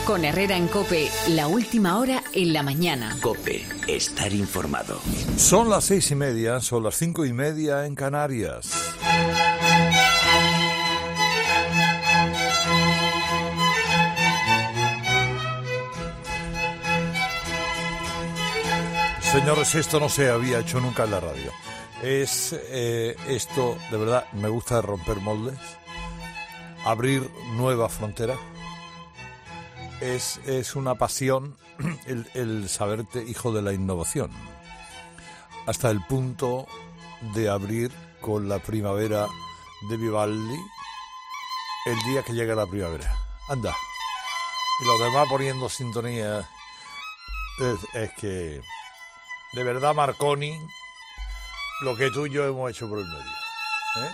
Con Herrera en COPE, la última hora en la mañana. COPE, estar informado. Son las 6:30, son las 5:30 en Canarias. Señores, esto no se había hecho nunca en la radio. Esto, de verdad, me gusta romper moldes, abrir nuevas fronteras. Es una pasión el saberte hijo de la innovación, hasta el punto de abrir con la primavera de Vivaldi el día que llega la primavera. Anda. Y los demás poniendo sintonía. Es que, de verdad, Marconi, lo que tú y yo hemos hecho por el medio.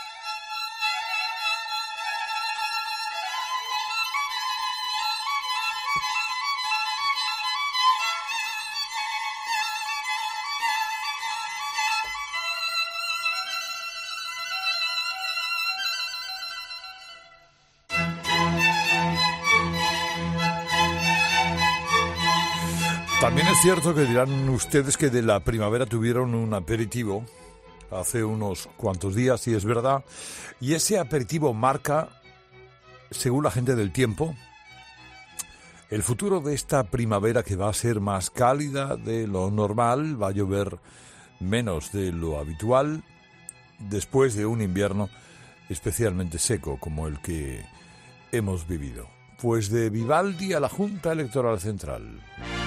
También es cierto que dirán ustedes que de la primavera tuvieron un aperitivo hace unos cuantos días, y es verdad, y ese aperitivo marca, según la gente del tiempo, el futuro de esta primavera, que va a ser más cálida de lo normal, va a llover menos de lo habitual, después de un invierno especialmente seco como el que hemos vivido. Pues de Vivaldi a la Junta Electoral Central.